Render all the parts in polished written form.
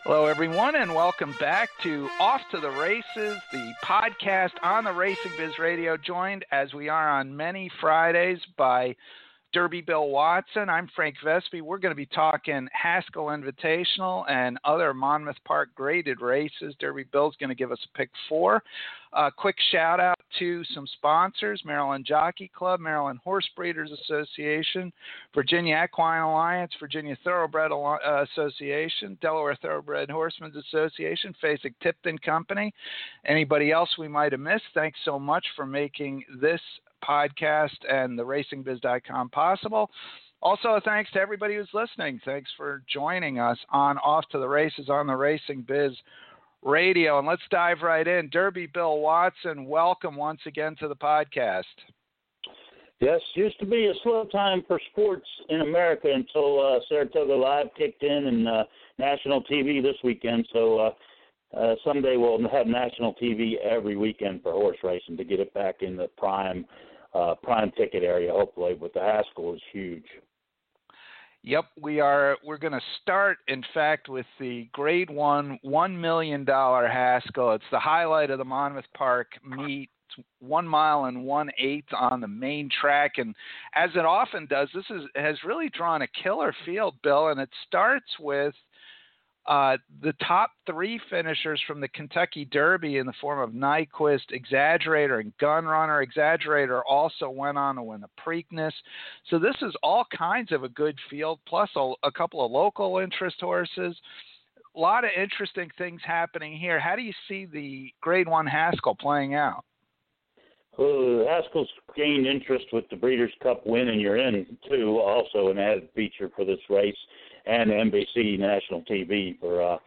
Hello, everyone, and welcome back to Off to the Races, the podcast on the Racing Biz Radio, joined as we are on many Fridays by Derby Bill Watson. I'm Frank Vespi. We're going to be talking Haskell Invitational and other Monmouth Park graded races. Derby Bill's going to give us a pick four. Quick shout out to some sponsors: Maryland Jockey Club, Maryland Horse Breeders Association, Virginia Equine Alliance, Virginia Thoroughbred Association, Delaware Thoroughbred Horsemen's Association, Fasig-Tipton Company. Anybody else we might have missed, thanks so much for making this podcast and the racingbiz.com possible. Also, thanks to everybody who's listening. Thanks for joining us on Off to the Races on the Racing Biz Radio. And let's dive right in. Derby Bill Watson, welcome once again to the podcast. Yes, used to be a slow time for sports in America until Saratoga Live kicked in and national TV this weekend. So someday we'll have national TV every weekend for horse racing to get it back in the prime ticket area, hopefully, but the Haskell is huge. Yep, we're going to start, in fact, with the Grade 1 $1 million Haskell. It's the highlight of the Monmouth Park meet. It's 1 mile and 1/8 on the main track, and as it often does, this has really drawn a killer field, Bill, and it starts with the top three finishers from the Kentucky Derby in the form of Nyquist, Exaggerator, and Gunrunner. Exaggerator also went on to win the Preakness. So this is all kinds of a good field, plus a couple of local interest horses. A lot of interesting things happening here. How do you see the Grade 1 Haskell playing out? Well, Haskell's gained interest with the Breeders' Cup win, and you're in, too, also an added feature for this race, and NBC National TV for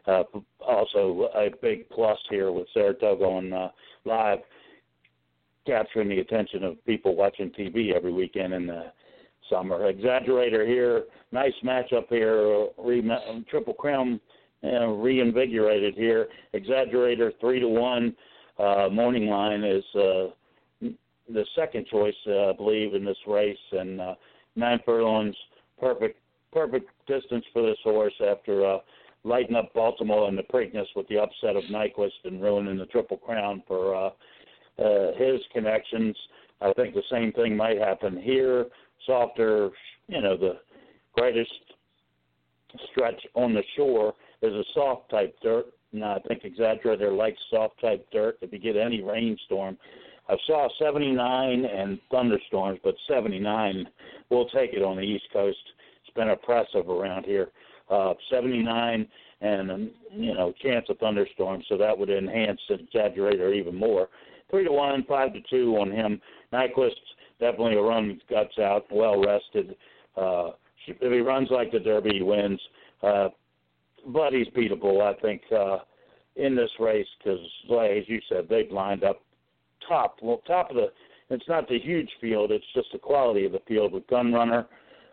also a big plus here with Saratoga on live, capturing the attention of people watching TV every weekend in the summer. Exaggerator here, nice matchup here, Triple Crown reinvigorated here. Exaggerator 3-1. Morning Line is the second choice, I believe, in this race, and 9 furlongs, perfect distance for this horse after lighting up Baltimore in the Preakness with the upset of Nyquist and ruining the Triple Crown for his connections. I think the same thing might happen here. Softer, the greatest stretch on the shore is a soft type dirt. And I think Exaggerator likes soft type dirt if you get any rainstorm. I saw 79 and thunderstorms, but 79, we'll take it on the East Coast. It's been oppressive around here. 79 and, chance of thunderstorms, so that would enhance the Exaggerator even more. 3-1, 5-2 on him. Nyquist, definitely a run, guts out, well rested. If he runs like the Derby, he wins. But he's beatable, I think, in this race because, as you said, they've lined up top of the – it's not the huge field. It's just the quality of the field with Gunrunner.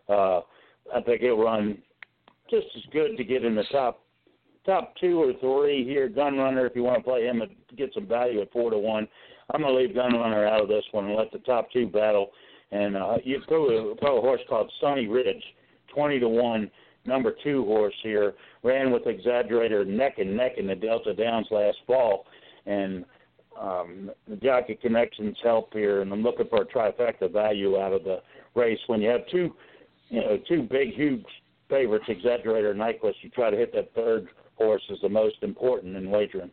I think he'll run just as good to get in the top 2 or 3 here. Gunrunner, if you want to play him, get some value at 4-1. I'm going to leave Gunrunner out of this one and let the top 2 battle. And you throw a horse called Sunny Ridge, 20-1. Number 2 horse here, ran with Exaggerator neck and neck in the Delta Downs last fall, and the Jockey Connections help here, and I'm looking for a trifecta value out of the race. When you have two big, huge favorites, Exaggerator and Nyquist, you try to hit that third horse is the most important in wagering.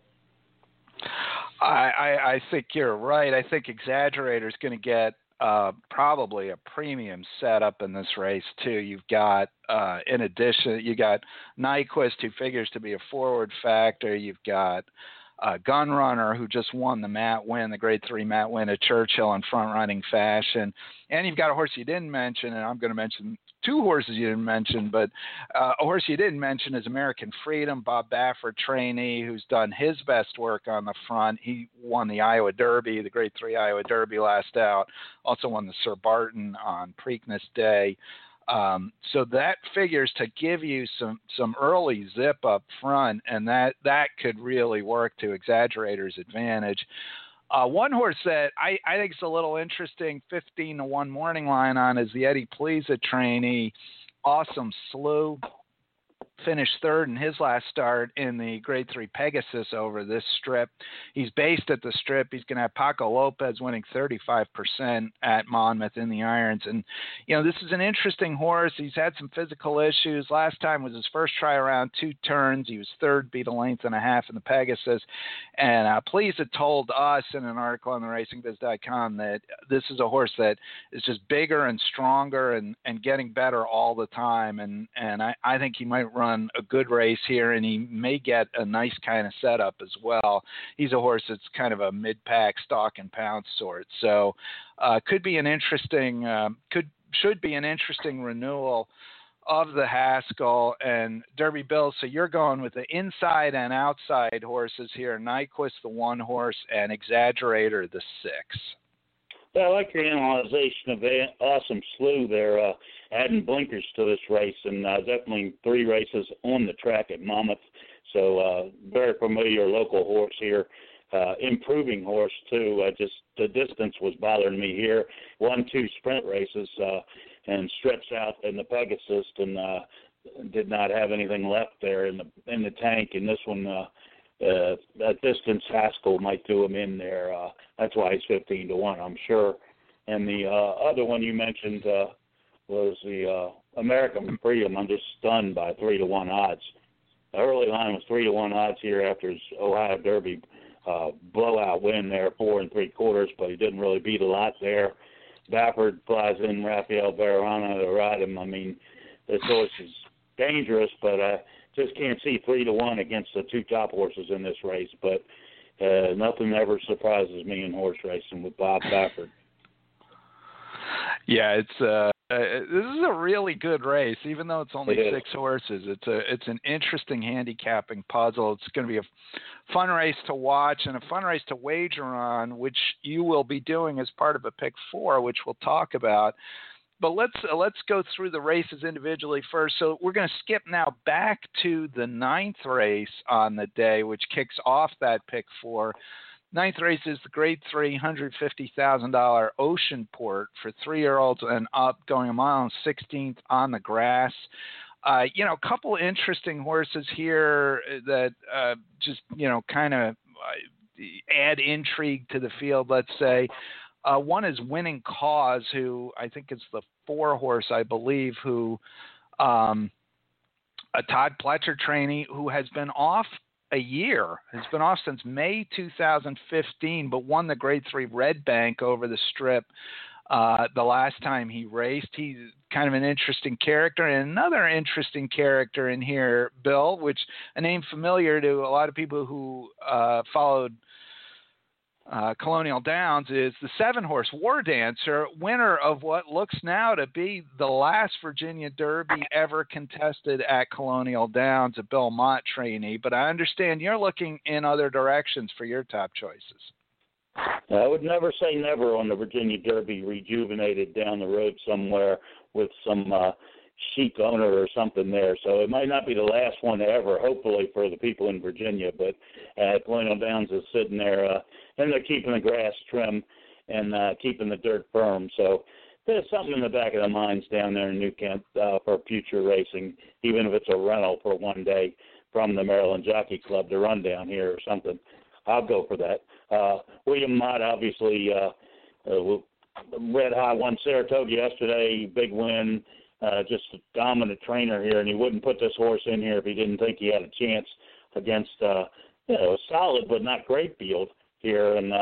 I think you're right. I think Exaggerator is going to get probably a premium setup in this race too. You've got, in addition, you got Nyquist, who figures to be a forward factor. You've got Gunrunner, who just won the Grade 3 Matt win at Churchill in front-running fashion. And you've got a horse you didn't mention, and I'm going to mention 2 horses you didn't mention, but a horse you didn't mention is American Freedom, Bob Baffert trainee, who's done his best work on the front. He won the Iowa Derby, the Grade 3 Iowa Derby last out, also won the Sir Barton on Preakness Day. So that figures to give you some early zip up front, and that could really work to Exaggerator's advantage. One horse that I think is a little interesting, 15-1 morning line on, is the Eddie Pleza trainee, Awesome Slew. finished third in his last start in the Grade 3 Pegasus over this strip. He's based at the strip. He's going to have Paco Lopez winning 35% at Monmouth in the irons. And, this is an interesting horse. He's had some physical issues. Last time was his first try around, 2 turns. He was third, beat a length and a half in the Pegasus. And Please had told us in an article on the RacingViz.com that this is a horse that is just bigger and stronger and getting better all the time. And I think he might run a good race here, and he may get a nice kind of setup as well. He's a horse that's kind of a mid-pack stock and pound sort. So should be an interesting renewal of the Haskell and Derby Bill. So you're going with the inside and outside horses here. Nyquist, the 1 horse, and Exaggerator, the 6. Yeah, I like your analyzation of Awesome Slew there, adding blinkers to this race, and definitely 3 races on the track at Monmouth. So very familiar local horse here. Improving horse, too. Just the distance was bothering me here. 1-2 sprint races and stretched out in the Pegasus and did not have anything left there in the tank. And this one, that distance, Haskell might do him in there. That's why he's 15-1, I'm sure. And the other one you mentioned was the American Freedom. I'm just stunned by 3-1 odds. The early line was 3-1 odds here after his Ohio Derby blowout win there, 4 3/4, but he didn't really beat a lot there. Baffert flies in Rafael Bejarano to ride him. I mean, this horse is dangerous, but I just can't see 3-1 against the 2 top horses in this race. But nothing ever surprises me in horse racing with Bob Baffert. Yeah, this is a really good race, even though it's only 6 horses. It's an interesting handicapping puzzle. It's going to be a fun race to watch and a fun race to wager on, which you will be doing as part of a Pick 4, which we'll talk about. But let's go through the races individually first. So we're going to skip now back to the 9th race on the day, which kicks off that Pick 4. 9th race is the Grade 3 $150,000 Oceanport for 3-year-olds and up, going a mile and 16th on the grass. A couple interesting horses here that just kind of add intrigue to the field, let's say. One is Winning Cause, who I think is the 4 horse, I believe, who a Todd Pletcher trainee who has been off a year. Has been off since May 2015, but won the Grade 3 Red Bank over the strip the last time he raced. He's kind of an interesting character. And another interesting character in here, Bill, which a name familiar to a lot of people who followed Colonial Downs, is the 7-horse War Dancer, winner of what looks now to be the last Virginia Derby ever contested at Colonial Downs, a Bill Mott trainee. But I understand you're looking in other directions for your top choices. I would never say never on the Virginia Derby, rejuvenated down the road somewhere with some chic owner or something there. So it might not be the last one ever, hopefully, for the people in Virginia. But Colonial Downs is sitting there, and they're keeping the grass trim and keeping the dirt firm. So there's something in the back of their minds down there in New Kent for future racing, even if it's a rental for one day from the Maryland Jockey Club to run down here or something. I'll go for that. William Mott, obviously, red hot, won Saratoga yesterday, big win. Just a dominant trainer here, and he wouldn't put this horse in here if he didn't think he had a chance against a solid but not great field here. And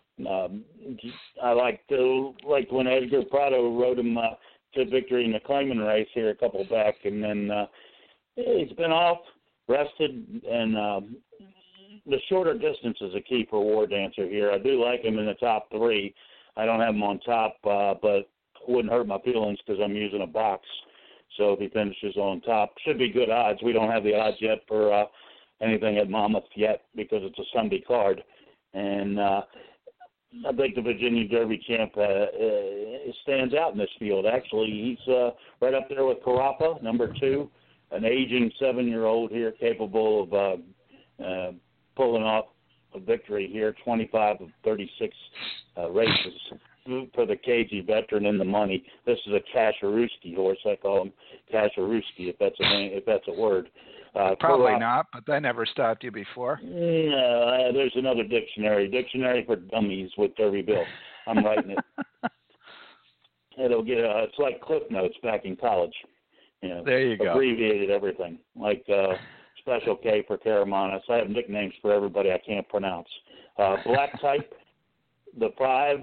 I liked when Edgar Prado rode him to victory in the Clayman race here a couple back, and then he's been off, rested, and the shorter distance is a key for War Dancer here. I do like him in the top 3. I don't have him on top, but wouldn't hurt my feelings because I'm using a box. So if he finishes on top, should be good odds. We don't have the odds yet for anything at Monmouth yet because it's a Sunday card. And I think the Virginia Derby champ stands out in this field. Actually, he's right up there with Carapa, number 2, an aging 7-year-old here capable of pulling off a victory here, 25 of 36 races. for the cagey veteran in the money. This is a Kasharewski horse. I call him Kasharewski, if that's a name, if that's a word. Probably not, but that never stopped you before. No, there's another dictionary for dummies with Derby Bill. I'm writing it. It'll get it's like Cliff Notes back in college. You know, there you go. Abbreviated everything, like Special K for Caramonis. I have nicknames for everybody I can't pronounce. Black Type, the 5.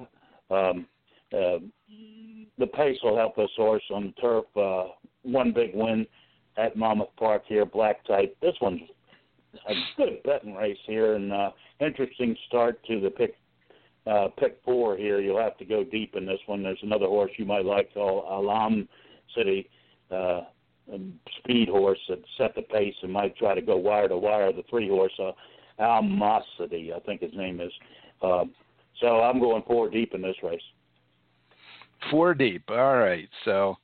The pace will help this horse on the turf. One big win at Monmouth Park here, Black Type. This one's a good betting race here, and interesting start to the pick 4 here. You'll have to go deep in this one. There's another horse you might like called Alam City, a speed horse that set the pace and might try to go wire to wire. The 3 horse, Almosity, I think his name is. So I'm going 4 deep in this race. 4 deep. All right. So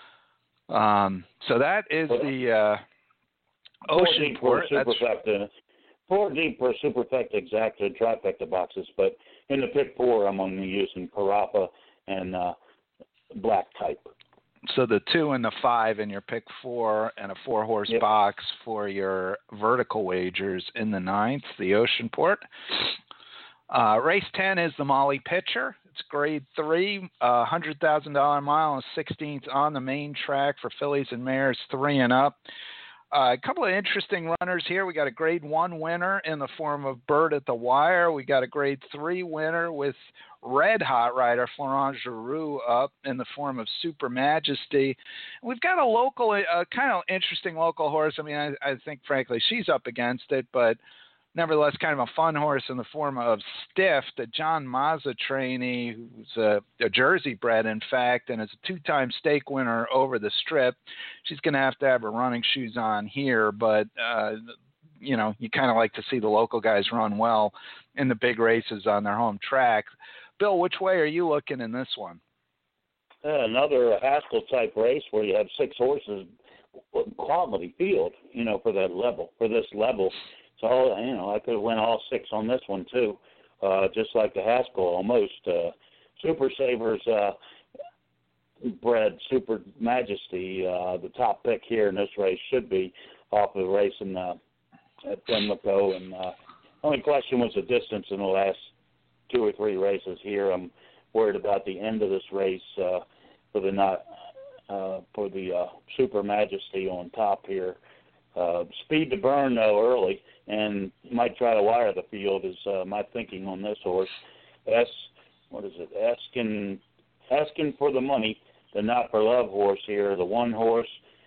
that is the Oceanport. 4 deep for Superfecta Exacta and Trifecta boxes, but in the pick 4, I'm only using Parappa and Black Type. So the 2 and the 5 in your pick 4 and a 4-horse box for your vertical wagers in the 9th, the Oceanport. Race 10 is the Molly Pitcher. It's grade 3, $100,000 mile and 16th on the main track for fillies and mares 3 and up. A couple of interesting runners here. We got a grade 1 winner in the form of Bird at the Wire. We got a grade 3 winner with red hot rider Florent Giroux up in the form of Super Majesty. We've got a local, kind of interesting local horse. I mean, I think, frankly, she's up against it, but nevertheless, kind of a fun horse in the form of Stiff, the John Mazza trainee, who's a Jersey bred, in fact, and is a 2-time stake winner over the Strip. She's going to have her running shoes on here, but, you know, you kind of like to see the local guys run well in the big races on their home track. Bill, which way are you looking in this one? Another Haskell-type race where you have 6 horses, quality field, you know, for this level. So, you know, I could have went all 6 on this one, too, just like the Haskell almost. Super Savers bred Super Majesty, the top pick here in this race, should be off of the race at Pimlico. And only question was the distance in the last 2 or 3 races here. I'm worried about the end of this race for the Super Majesty on top here. Speed to burn, though, early, and might try to wire the field is my thinking on this horse. Asking for the money, the Not for Love horse here, the 1 horse.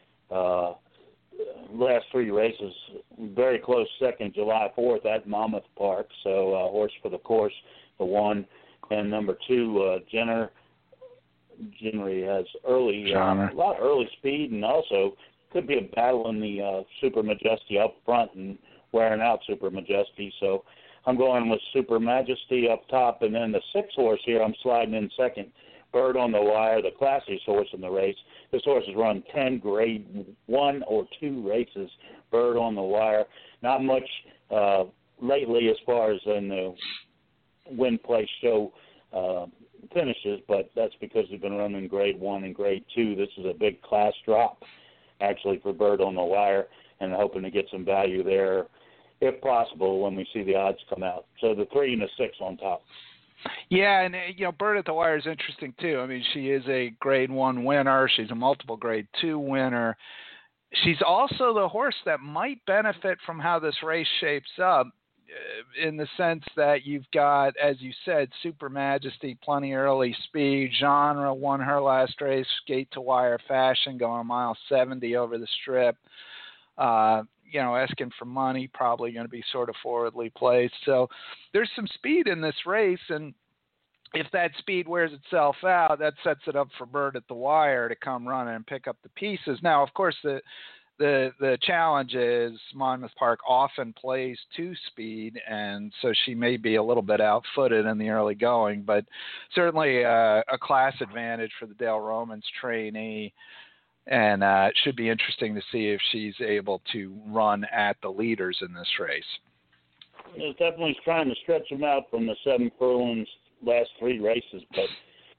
Last 3 races, very close second, July 4th at Monmouth Park. So horse for the course, the 1. And number 2, Jenner has a lot of early speed, and also could be a battle in the Super Majesty up front and wearing out Super Majesty. So I'm going with Super Majesty up top, and then the 6 horse here I'm sliding in second, Bird on the Wire, the classiest horse in the race. This horse has run 10 grade 1 or 2 races, Bird on the Wire. Not much lately as far as in the win, place, show finishes, but that's because they've been running grade 1 and grade 2. This is a big class drop, actually, for Bird on the Wire, and hoping to get some value there, if possible, when we see the odds come out. So the 3 and the 6 on top. Yeah, and, you know, Bird at the Wire is interesting, too. I mean, she is a grade 1 winner. She's a multiple grade 2 winner. She's also the horse that might benefit from how this race shapes up, in the sense that you've got, as you said, Super Majesty, plenty early speed. Genre won her last race, gate to wire fashion, going a mile 70 over the Strip. You know, Asking for Money, probably going to be sort of forwardly placed. So there's some speed in this race, and if that speed wears itself out, that sets it up for Bird at the Wire to come running and pick up the pieces. Now, of course, the challenge is Monmouth Park often plays 2-speed, and so she may be a little bit out-footed in the early going, but certainly a class advantage for the Dale Romans trainee, and it should be interesting to see if she's able to run at the leaders in this race. It's definitely trying to stretch them out from the 7 furlongs last 3 races, but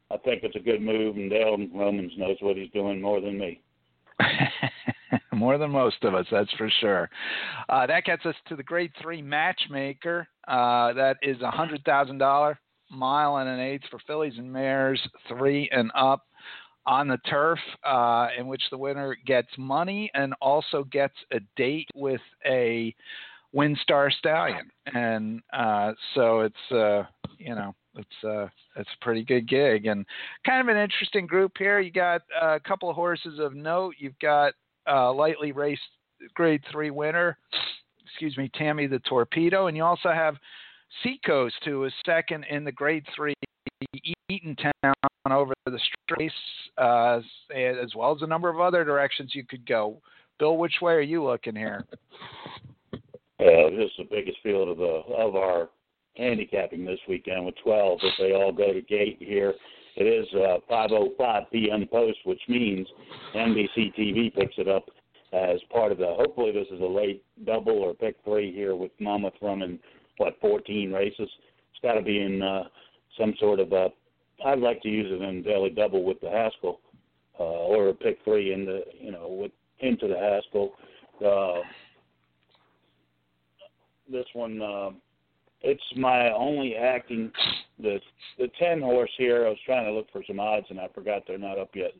I think it's a good move, and Dale Romans knows what he's doing more than me. More than most of us, that's for sure. That gets us to the Grade 3 Matchmaker. That is $100,000, mile and an eighth for fillies and mares 3 and up on the turf, in which the winner gets money and also gets a date with a WinStar stallion. And so it's, it's a pretty good gig and kind of an interesting group here. You got a couple of horses of note. You've got lightly raced Grade 3 winner, Tammy the Torpedo, and you also have Seacoast, who is second in the Grade 3 Eatontown over the Strace, as well as a number of other directions you could go. Bill, which way are you looking here? This is the biggest field of our handicapping this weekend with 12. If they all go to gate here, it is 5:05 p.m. post, which means NBC TV picks it up as part of the. Hopefully, this is a late double or pick 3 here with Monmouth running 14 races. It's got to be in some sort of a. I'd like to use it in daily double with the Haskell, or a pick 3 in the into the Haskell. This one. It's my only acting. The 10 horse here, I was trying to look for some odds, and I forgot they're not up yet.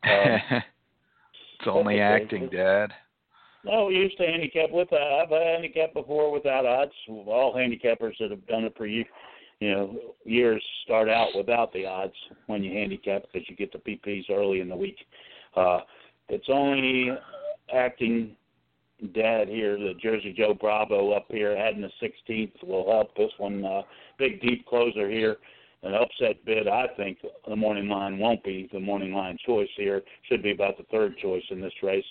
It's only acting, Dad. No, we used to handicap with I've handicapped before without odds. All handicappers that have done it for years start out without the odds when you handicap because you get the PPs early in the week. It's only acting. Dad here, the Jersey Joe Bravo up here, adding the 16th will help. This one, big deep closer here, an upset bid. I think the morning line won't be the morning line choice here. Should be about the third choice in this race.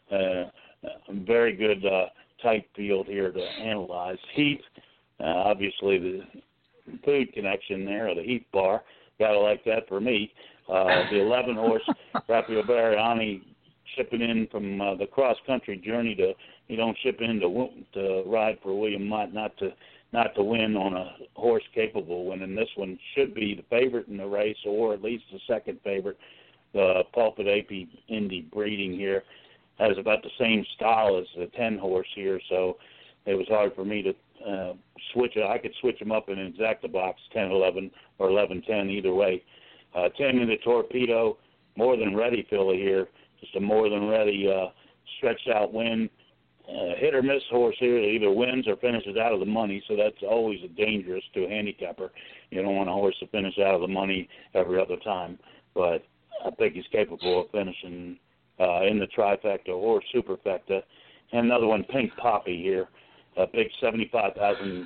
Very good tight field here to analyze. Heath, obviously the food connection there, or the Heath bar. Gotta like that for me. The 11 horse, Rapio Bariani, shipping in from the cross-country journey to, you don't ship in to ride for William Mott, not to win on a horse capable of winning. This one should be the favorite in the race, or at least the second favorite. The Pulpit AP Indy breeding here has about the same style as the 10 horse here, so it was hard for me to switch it. I could switch them up in an exacta box, 10-11 or 11-10, either way. 10 in the Torpedo, more than ready filly here. Just a more than ready stretched out win. Hit or miss horse here that either wins or finishes out of the money, so that's always dangerous to a handicapper. You don't want a horse to finish out of the money every other time, but I think he's capable of finishing in the trifecta or superfecta. And another one, Pink Poppy here, a big 75,000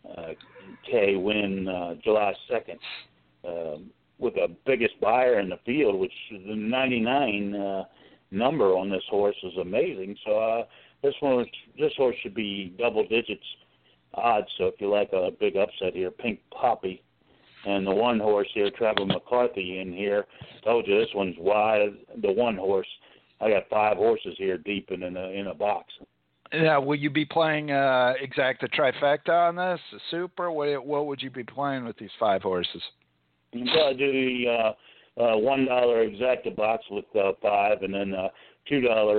K win July 2nd with the biggest buyer in the field, which the 99 number on this horse is amazing. So this horse should be double digits odds. So if you like a big upset here, Pink Poppy. And the one horse here, Trevor McCarthy in here. Told you this one's wide. The one horse. I got 5 horses here deep in a box. Yeah, will you be playing exacta trifecta on this? Super? What would you be playing with these 5 horses? You gotta do the $1 exacta box with 5, and then $2.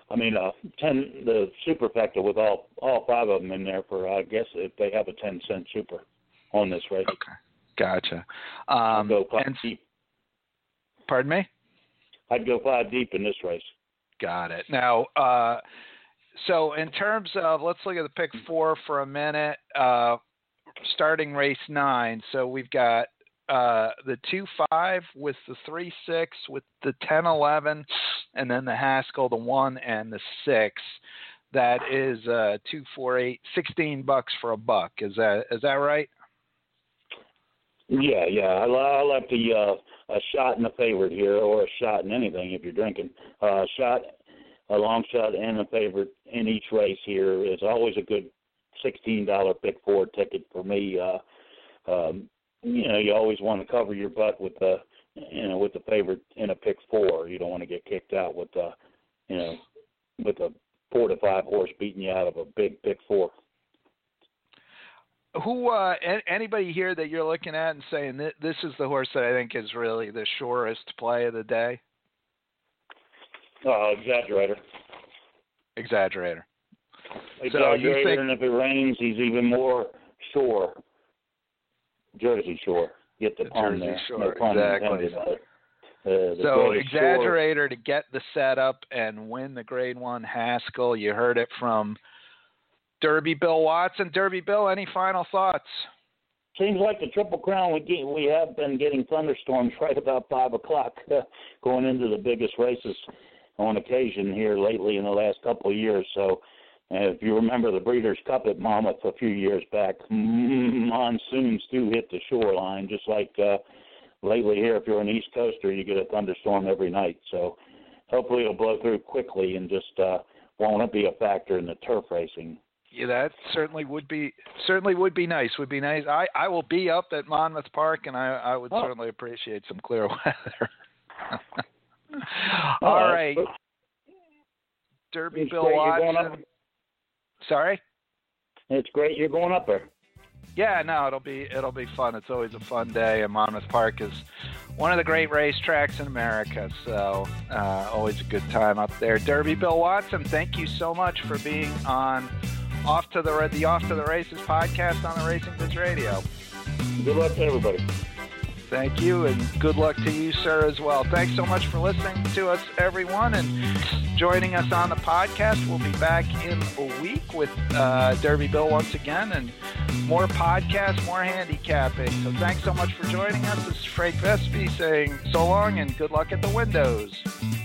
10 the superfecta with all 5 of them in there for I guess if they have a 10-cent super on this race. Okay, gotcha. Go 5 deep. Pardon me? I'd go 5 deep in this race. Got it. Now, so in terms of, let's look at the pick 4 for a minute. Starting race 9. So we've got the 2-5 with the 3-6 with the 10-11, and then the Haskell, the 1 and the 6. That is 2, 4, 8, $16 for a buck. Is that right? Yeah. I like the a shot in the favorite here, or a shot in anything if you're drinking. A long shot and a favorite in each race here is always a good $16 pick 4 ticket for me. You always want to cover your butt with the favorite in a pick 4. You don't want to get kicked out with with a 4 to 5 horse beating you out of a big pick 4. Who anybody here that you're looking at and saying this is the horse that I think is really the surest play of the day? Exaggerator. Exaggerator. So you think, and if it rains, he's even more sure. Jersey Shore. Get the pun there. Shore. No exactly. So Exaggerator Shore. To get the setup and win the Grade 1 Haskell. You heard it from Derby Bill Watson. Derby Bill, any final thoughts? Seems like the Triple Crown, we have been getting thunderstorms right about 5 o'clock going into the biggest races on occasion here lately in the last couple of years. So if you remember the Breeders' Cup at Monmouth a few years back, monsoons do hit the shoreline, just like lately here. If you're an East Coaster, you get a thunderstorm every night. So hopefully it'll blow through quickly and just won't be a factor in the turf racing. Yeah, that certainly would be nice. Would be nice. I will be up at Monmouth Park, and I would certainly appreciate some clear weather. All right, Derby Bill Watson. Sorry. It's great you're going up there. Yeah, no, it'll be fun. It's always a fun day, and Monmouth Park is one of the great racetracks in America, so always a good time up there. Derby Bill Watson, thank you so much for being on the Off to the Races podcast on the Racing Biz Radio. Good luck to everybody. Thank you, and good luck to you, sir, as well. Thanks so much for listening to us, everyone, and joining us on the podcast. We'll be back in a week with Derby Bill once again, and more podcasts, more handicapping. So thanks so much for joining us. This is Frank Vespi saying so long and good luck at the windows.